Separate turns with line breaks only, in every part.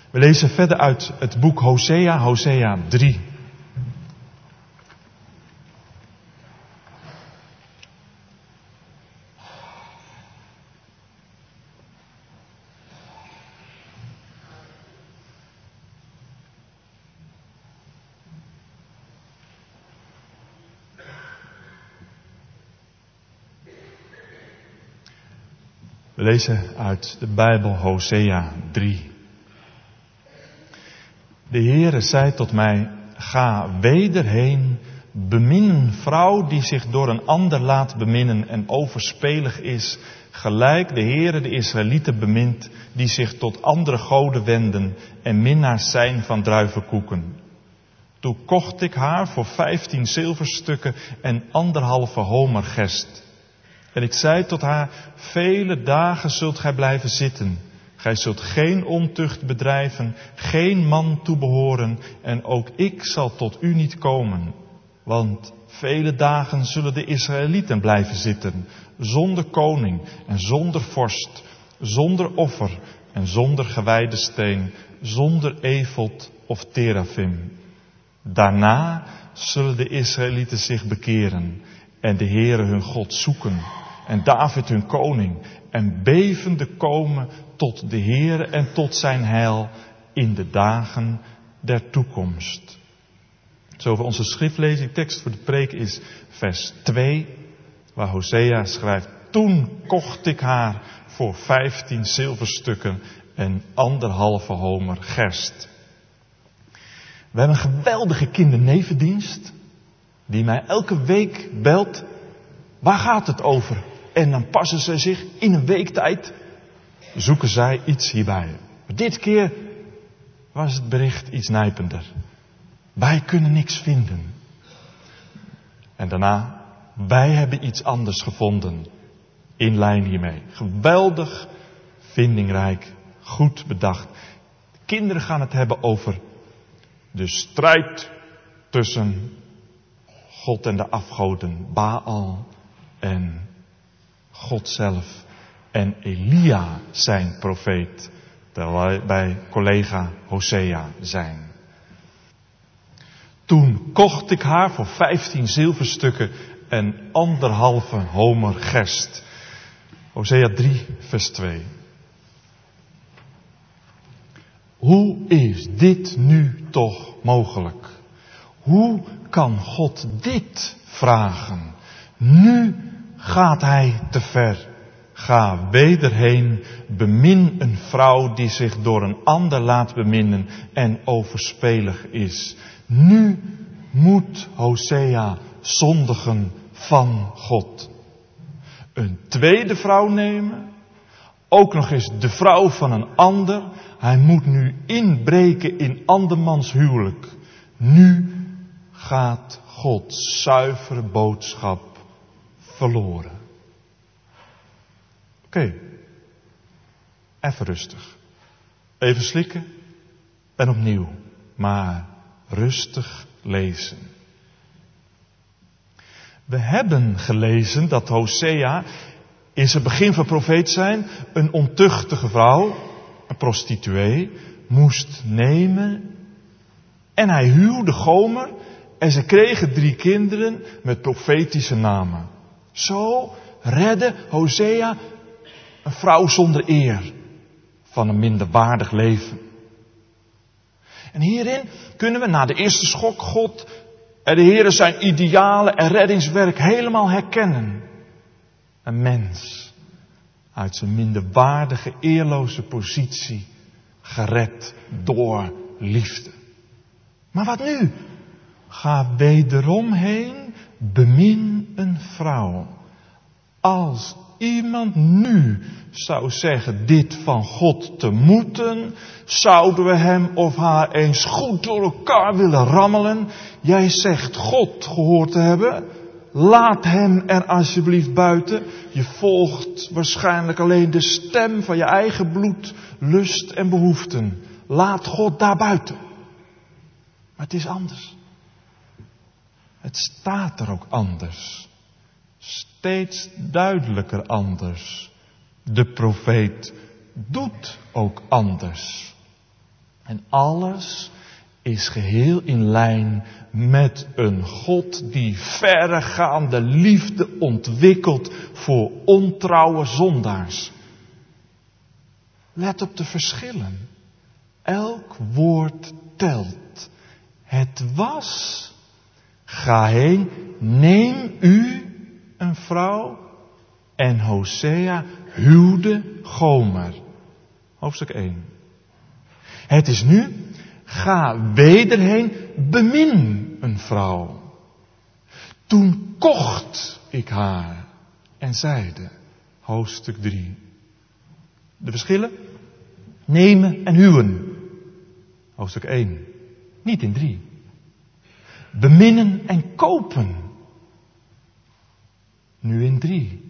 We lezen verder uit het boek Hosea, Hosea 3. We lezen uit de Bijbel Hosea 3. De Heere zei tot mij, ga wederheen, bemin een vrouw die zich door een ander laat beminnen en overspelig is, gelijk de Heere de Israëlieten bemint, die zich tot andere goden wenden en minnaars zijn van druivenkoeken. Toen kocht ik haar voor 15 zilverstukken en 1,5 homer gerst. En ik zei tot haar, vele dagen zult gij blijven zitten. Gij zult geen ontucht bedrijven, geen man toebehoren, en ook ik zal tot u niet komen. Want vele dagen zullen de Israëlieten blijven zitten, zonder koning en zonder vorst, zonder offer en zonder gewijde steen, zonder efod of terafim. Daarna zullen de Israëlieten zich bekeren en de Heere hun God zoeken en David hun koning en bevende komen tot de Heere en tot zijn heil in de dagen der toekomst. Zo voor onze schriftlezing, tekst voor de preek is vers 2, waar Hosea schrijft, toen kocht ik haar voor 15 zilverstukken en 1,5 homer gerst. We hebben een geweldige kindernevendienst die mij elke week belt. Waar gaat het over? En dan passen ze zich in een week tijd, zoeken zij iets hierbij. Maar dit keer was het bericht iets nijpender. Wij kunnen niks vinden. En daarna, wij hebben iets anders gevonden. In lijn hiermee. Geweldig, vindingrijk, goed bedacht. De kinderen gaan het hebben over de strijd tussen God en de afgoden, Baal en God zelf en Elia zijn profeet, terwijl wij bij collega Hosea zijn. Toen kocht ik haar voor 15 zilverstukken en 1,5 homer gerst. Hosea 3 vers 2. Hoe is dit nu toch mogelijk? Hoe kan God dit vragen? Nu gaat hij te ver. Ga wederheen, bemin een vrouw die zich door een ander laat beminnen en overspelig is. Nu moet Hosea zondigen van God. Een tweede vrouw nemen, ook nog eens de vrouw van een ander. Hij moet nu inbreken in andermans huwelijk. Nu gaat Gods zuivere boodschap verloren. Oké. Even rustig. Even slikken en opnieuw. Maar rustig lezen. We hebben gelezen dat Hosea in zijn begin van profeet zijn een ontuchtige vrouw, een prostituee, moest nemen. En hij huwde Gomer en ze kregen 3 kinderen met profetische namen. Zo redde Hosea een vrouw zonder eer van een minderwaardig leven. En hierin kunnen we na de eerste schok God en de Heere zijn idealen en reddingswerk helemaal herkennen. Een mens uit zijn minderwaardige, eerloze positie gered door liefde. Maar wat nu? Ga wederom heen, bemin een vrouw. Als iemand nu zou zeggen dit van God te moeten, zouden we hem of haar eens goed door elkaar willen rammelen. Jij zegt God gehoord te hebben. Laat hem er alsjeblieft buiten. Je volgt waarschijnlijk alleen de stem van je eigen bloed, lust en behoeften. Laat God daar buiten. Maar het is anders. Het staat er ook anders. Steeds duidelijker anders. De profeet doet ook anders. En alles is geheel in lijn met een God die verregaande liefde ontwikkelt voor ontrouwe zondaars. Let op de verschillen. Elk woord telt. Het was, ga heen, neem u een vrouw. En Hosea huwde Gomer. Hoofdstuk 1. Het is nu, ga weder heen, bemin een vrouw. Toen kocht ik haar en zeide, hoofdstuk 3. De verschillen? Nemen en huwen. Hoofdstuk 1. Niet in 3. Beminnen en kopen. Nu in 3.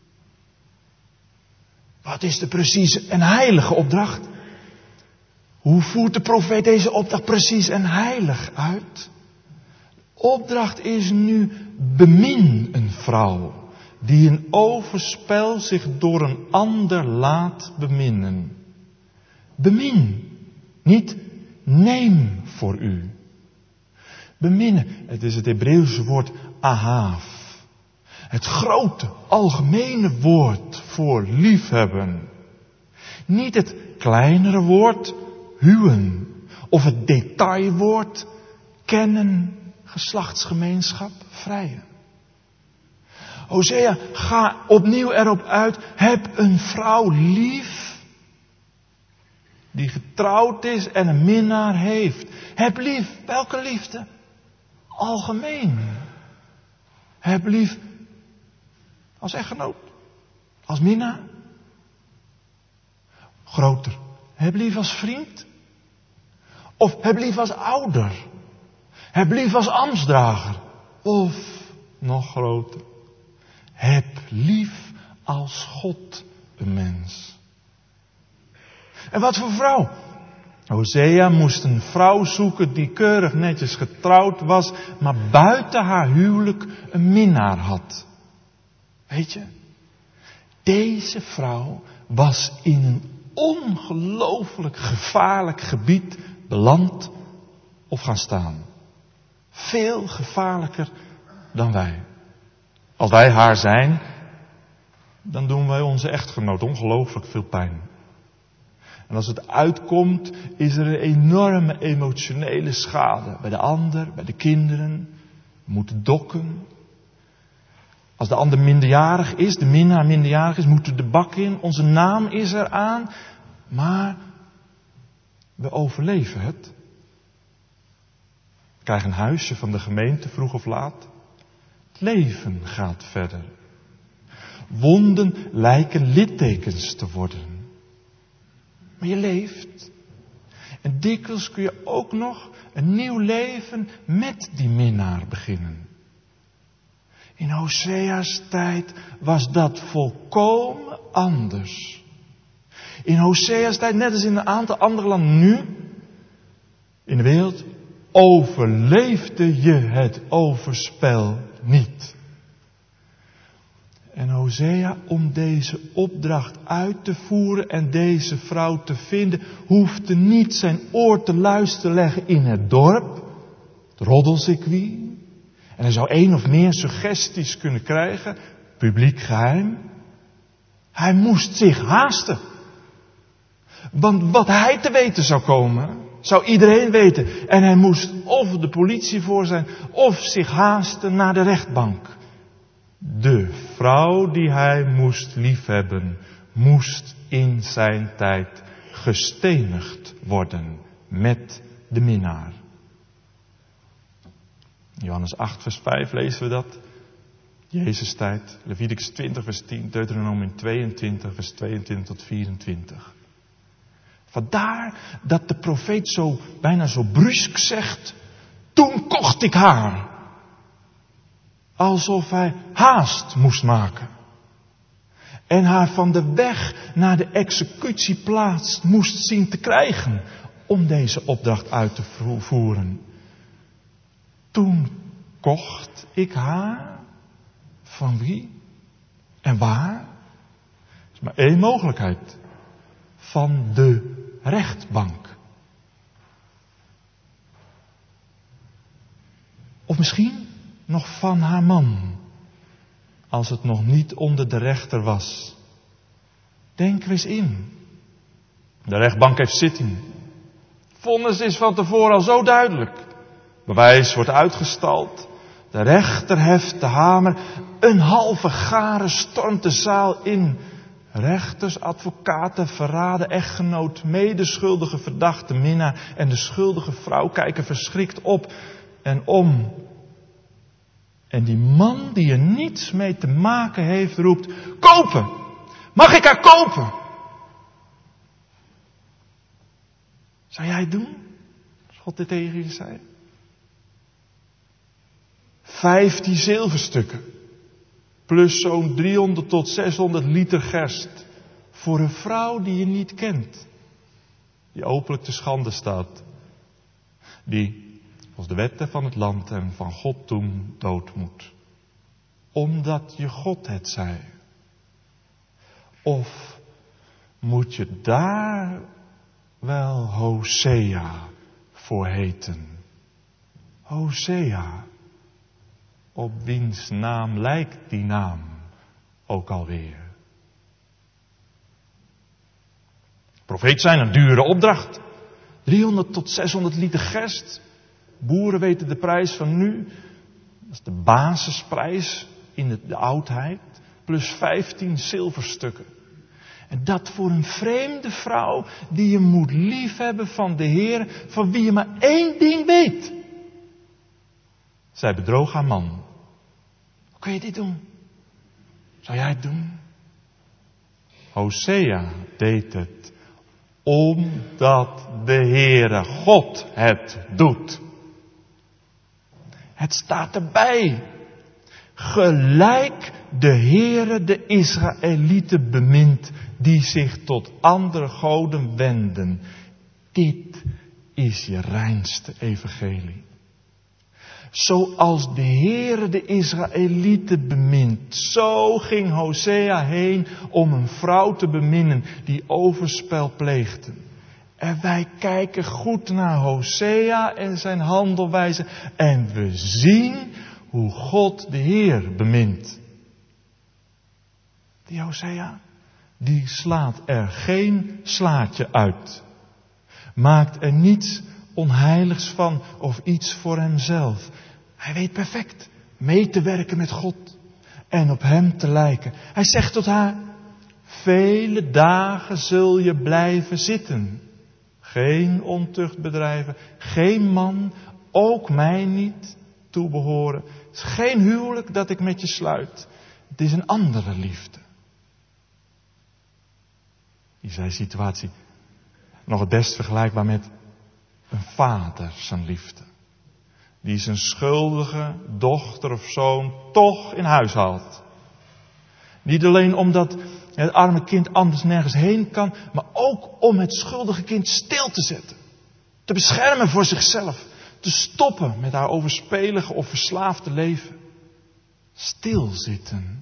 Wat is de precieze en heilige opdracht? Hoe voert de profeet deze opdracht precies en heilig uit? De opdracht is nu, bemin een vrouw die in overspel zich door een ander laat beminnen. Bemin, niet neem voor u. Beminnen, het is het Hebreeuwse woord ahav. Het grote, algemene woord voor liefhebben. Niet het kleinere woord huwen. Of het detailwoord kennen, geslachtsgemeenschap, vrijen. Hosea, ga opnieuw erop uit. Heb een vrouw lief. Die getrouwd is en een minnaar heeft. Heb lief. Welke liefde? Algemeen. Heb lief als echtgenoot. Als minnaar. Groter. Heb lief als vriend. Of heb lief als ouder. Heb lief als ambtsdrager. Of nog groter. Heb lief als God een mens. En wat voor vrouw? Hosea moest een vrouw zoeken die keurig netjes getrouwd was, maar buiten haar huwelijk een minnaar had. Weet je? Deze vrouw was in een ongelooflijk gevaarlijk gebied beland of gaan staan. Veel gevaarlijker dan wij. Als wij haar zijn, dan doen wij onze echtgenoot ongelooflijk veel pijn. En als het uitkomt, is er een enorme emotionele schade. Bij de ander, bij de kinderen. We moeten dokken. Als de ander minderjarig is, de minnaar minderjarig is, moeten we de bak in. Onze naam is eraan. Maar we overleven het. We krijgen een huisje van de gemeente, vroeg of laat. Het leven gaat verder. Wonden lijken littekens te worden. Maar je leeft. En dikwijls kun je ook nog een nieuw leven met die minnaar beginnen. In Hosea's tijd was dat volkomen anders. In Hosea's tijd, net als in een aantal andere landen nu, in de wereld, overleefde je het overspel niet. En Hosea, om deze opdracht uit te voeren en deze vrouw te vinden, hoefde niet zijn oor te luisteren leggen in het dorp, het roddelcircuit. En hij zou 1 of meer suggesties kunnen krijgen, publiek geheim. Hij moest zich haasten. Want wat hij te weten zou komen, zou iedereen weten. En hij moest of de politie voor zijn, of zich haasten naar de rechtbank. De vrouw die hij moest liefhebben, moest in zijn tijd gestenigd worden met de minnaar. Johannes 8 vers 5 lezen we dat. Jezus tijd. Leviticus 20 vers 10. Deuteronomium 22 vers 22 tot 24. Vandaar dat de profeet bijna zo brusk zegt. Toen kocht ik haar. Alsof hij haast moest maken. En haar van de weg naar de executieplaats moest zien te krijgen. Om deze opdracht uit te voeren. Toen kocht ik haar. Van wie? En waar? Er is maar 1 mogelijkheid. Van de rechtbank. Of misschien nog van haar man, als het nog niet onder de rechter was. Denk er eens in. De rechtbank heeft zitting. Vonnis is van tevoren al zo duidelijk. Bewijs wordt uitgestald. De rechter heft de hamer. Een halve garen stormt de zaal in. Rechters, advocaten, verraden, echtgenoot, medeschuldige, verdachte, minnaar en de schuldige vrouw kijken verschrikt op en om. En die man die er niets mee te maken heeft roept, kopen! Mag ik haar kopen? Zou jij het doen? Als God dit tegen je zei. 15 zilverstukken. Plus zo'n 300 tot 600 liter gerst. Voor een vrouw die je niet kent. Die openlijk te schande staat. Die, volgens de wetten van het land en van God toen, dood moet. Omdat je God het zei. Of moet je daar wel Hosea voor heten? Hosea. Op wiens naam lijkt die naam ook alweer? Profeet zijn een dure opdracht. 300 tot 600 liter gerst. Boeren weten de prijs van nu. Dat is de basisprijs in de oudheid. Plus 15 zilverstukken. En dat voor een vreemde vrouw die je moet liefhebben van de Heer, van wie je maar één ding weet. Zij bedroog haar man. Hoe kun je dit doen? Zou jij het doen? Hosea deed het omdat de Heere God het doet. Het staat erbij. Gelijk de Heere de Israëlieten bemint die zich tot andere goden wenden. Dit is je reinste evangelie. Zoals de Heere de Israëlieten bemint, zo ging Hosea heen om een vrouw te beminnen die overspel pleegde. En wij kijken goed naar Hosea en zijn handelwijze en we zien hoe God de Heer bemint. Die Hosea, die slaat er geen slaatje uit. Maakt er niets onheiligs van of iets voor hemzelf. Hij weet perfect mee te werken met God en op hem te lijken. Hij zegt tot haar, vele dagen zul je blijven zitten. Geen ontucht bedrijven, geen man, ook mij niet toebehoren. Het is geen huwelijk dat ik met je sluit. Het is een andere liefde. Die zijn situatie nog het best vergelijkbaar met een vader zijn liefde. Die zijn schuldige dochter of zoon toch in huis haalt. Niet alleen omdat het arme kind anders nergens heen kan, maar ook om het schuldige kind stil te zetten. Te beschermen voor zichzelf. Te stoppen met haar overspelige of verslaafde leven. Stilzitten.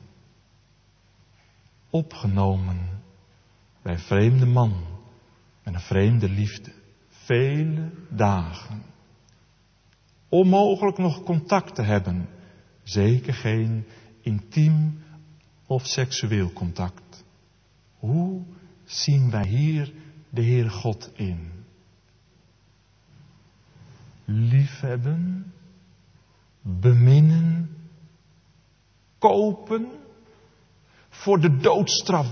Opgenomen bij een vreemde man met een vreemde liefde. Vele dagen. Onmogelijk nog contact te hebben. Zeker geen intiem of seksueel contact. Hoe zien wij hier de Heere God in? Liefhebben, beminnen, kopen, voor de doodstraf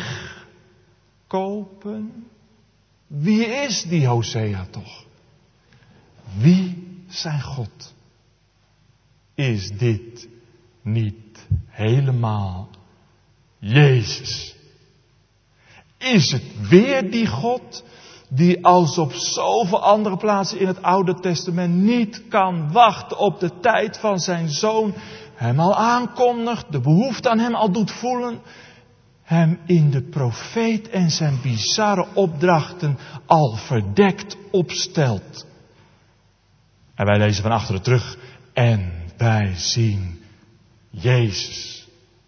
wegkopen. Wie is die Hosea toch? Wie zijn God? Is dit niet helemaal Jezus? Is het weer die God die als op zoveel andere plaatsen in het Oude Testament niet kan wachten op de tijd van zijn Zoon, hem al aankondigt, de behoefte aan hem al doet voelen, hem in de profeet en zijn bizarre opdrachten al verdekt opstelt. En wij lezen van achteren terug en wij zien Jezus.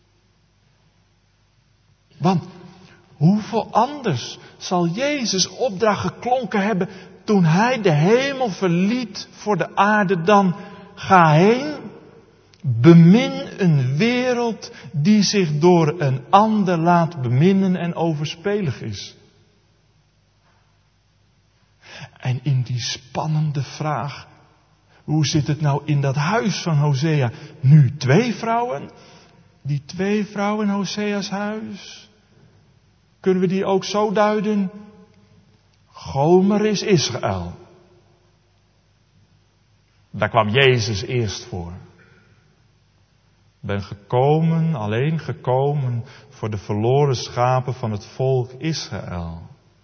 Want hoeveel anders zal Jezus opdracht geklonken hebben toen hij de hemel verliet voor de aarde dan ga heen, bemin een wereld die zich door een ander laat beminnen en overspelig is. En in die spannende vraag, hoe zit het nou in dat huis van Hosea? Nu 2 vrouwen, die 2 vrouwen in Hosea's huis. Kunnen we die ook zo duiden? Gomer is Israël. Daar kwam Jezus eerst voor. Ben gekomen, alleen gekomen voor de verloren schapen van het volk Israël.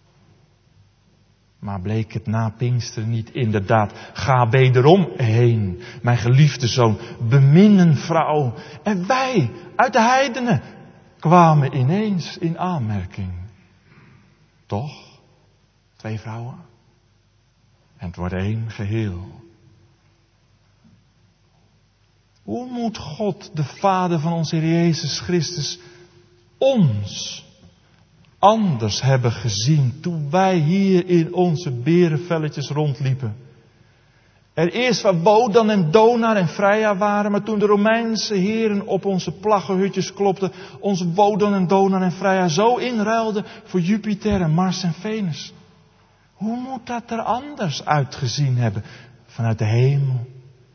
Maar bleek het na Pinksteren niet inderdaad. Ga wederom heen, mijn geliefde zoon, bemin een vrouw. En wij, uit de heidenen, kwamen ineens in aanmerking. Toch? 2 vrouwen. En het wordt 1 geheel. Hoe moet God, de Vader van onze Heer Jezus Christus, ons anders hebben gezien toen wij hier in onze berenvelletjes rondliepen? Er eerst waar Wodan en Donar en Freya waren, maar toen de Romeinse heren op onze plaggenhutjes klopten, onze Wodan en Donar en Freya zo inruilden voor Jupiter en Mars en Venus. Hoe moet dat er anders uitgezien hebben vanuit de hemel?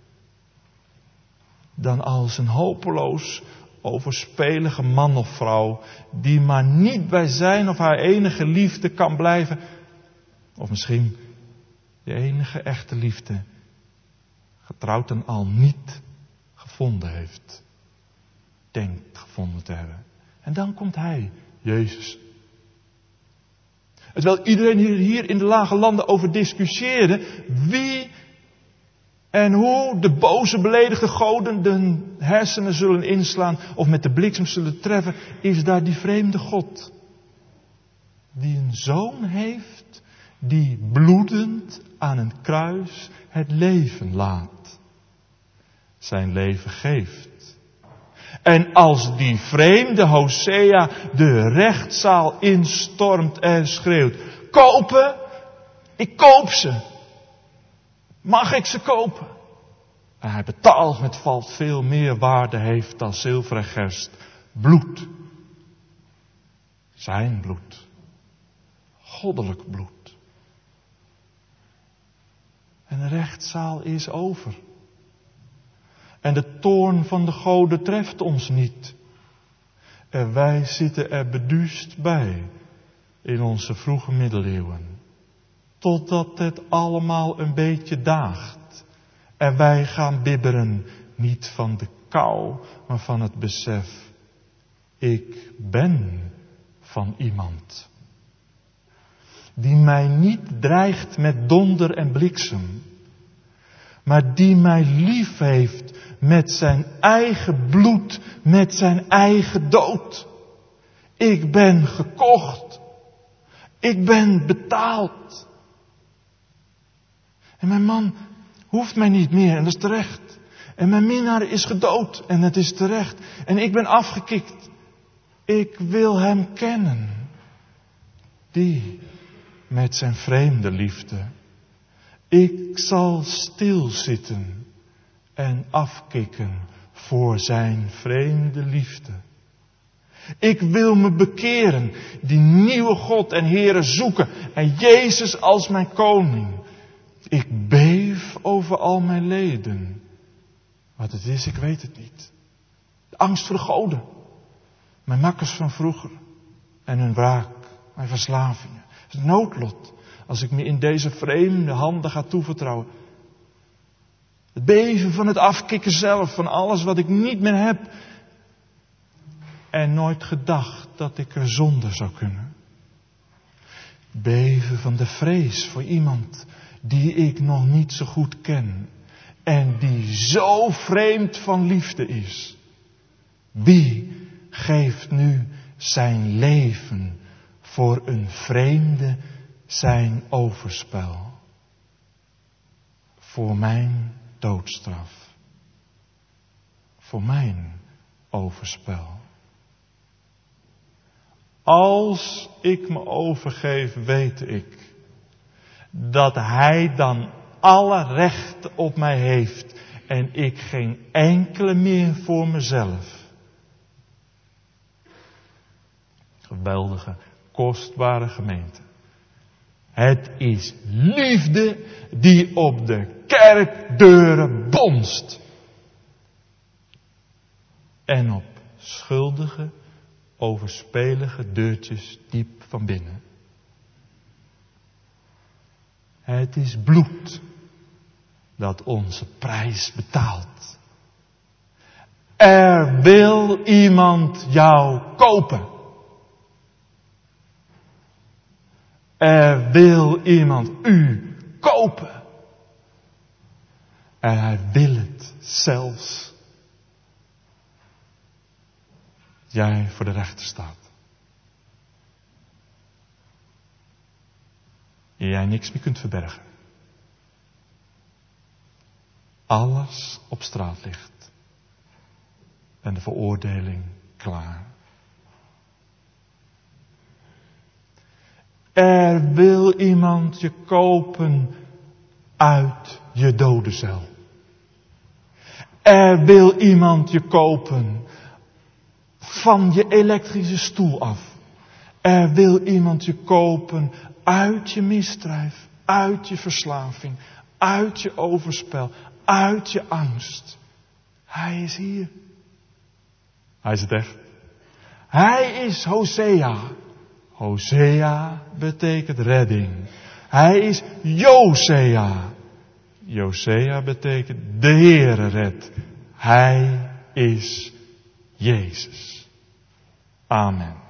Dan als een hopeloos, overspelige man of vrouw, die maar niet bij zijn of haar enige liefde kan blijven. Of misschien de enige echte liefde, getrouwd en al niet gevonden heeft. Denkt gevonden te hebben. En dan komt hij, Jezus. Terwijl iedereen hier in de lage landen over discussieerde wie en hoe de boze beledigde goden de hersenen zullen inslaan of met de bliksem zullen treffen, is daar die vreemde God. Die een zoon heeft die bloedend aan een kruis het leven laat. Zijn leven geeft. En als die vreemde Hosea de rechtszaal instormt en schreeuwt: kopen, ik koop ze. Mag ik ze kopen? En hij betaalt met wat veel meer waarde heeft dan zilver en gerst. Bloed. Zijn bloed. Goddelijk bloed. En de rechtszaal is over. En de toorn van de goden treft ons niet. En wij zitten er beduust bij in onze vroege middeleeuwen. Totdat het allemaal een beetje daagt. En wij gaan bibberen, niet van de kou, maar van het besef: ik ben van iemand. Die mij niet dreigt met donder en bliksem, maar die mij lief heeft met zijn eigen bloed, met zijn eigen dood. Ik ben gekocht. Ik ben betaald. En mijn man hoeft mij niet meer en dat is terecht. En mijn minnaar is gedood en het is terecht. En ik ben afgekikt. Ik wil hem kennen. Die met zijn vreemde liefde. Ik zal stilzitten en afkikken voor zijn vreemde liefde. Ik wil me bekeren, die nieuwe God en Heere zoeken en Jezus als mijn koning. Ik beef over al mijn leden. Wat het is, ik weet het niet. De angst voor de goden. Mijn makkers van vroeger. En hun wraak. Mijn verslavingen. Het noodlot. Als ik me in deze vreemde handen ga toevertrouwen. Het beven van het afkikken zelf. Van alles wat ik niet meer heb. En nooit gedacht dat ik er zonder zou kunnen. Beven van de vrees voor iemand die ik nog niet zo goed ken. En die zo vreemd van liefde is. Wie geeft nu zijn leven voor een vreemde zijn overspel? Voor mijn doodstraf. Voor mijn overspel. Als ik me overgeef, weet ik dat hij dan alle recht op mij heeft en ik geen enkele meer voor mezelf. Geweldige, kostbare gemeente. Het is liefde die op de kerkdeuren bonst. En op schuldige, overspelige deurtjes diep van binnen. Het is bloed dat onze prijs betaalt. Er wil iemand jou kopen. Er wil iemand u kopen. En hij wil het zelfs. Jij voor de rechter staat. En jij niks meer kunt verbergen. Alles op straat ligt. En de veroordeling klaar. Er wil iemand je kopen uit je dodencel. Er wil iemand je kopen van je elektrische stoel af. Er wil iemand je kopen uit je misdrijf, uit je verslaving, uit je overspel, uit je angst. Hij is hier. Hij is het echt. Hij is Hosea. Hosea betekent redding. Hij is Josea. Josea betekent de Heere redt. Hij is Jezus. Amen.